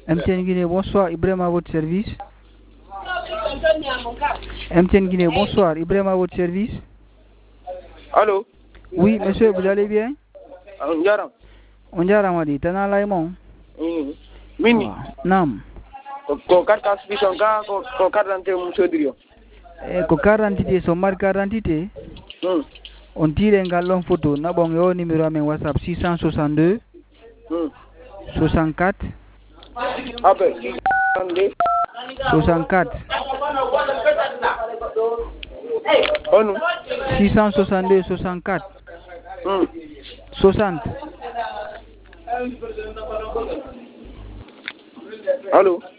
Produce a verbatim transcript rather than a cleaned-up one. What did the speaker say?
M T N Guinée, bonsoir. Ibrahim à votre service. M T N Guinée, bonsoir. Ibrahim à votre service. Allô? Oui, monsieur, vous allez bien? Onjara. Onjara Madi, Tana Laimon. Mini. Nam. Ko carte d'identité ka ko ko carte d'identité mu sodrio. Eh, ko carte d'identité, son marque carte d'identité. Hmm. On tire un galon photo. Na bon yo numéro à mon WhatsApp six cent soixante-deux Hmm. soixante-quatre Ah ben, soixante-deux soixante-quatre. Oh non. six cent soixante-deux soixante-quatre. Hmm. soixante. Allô?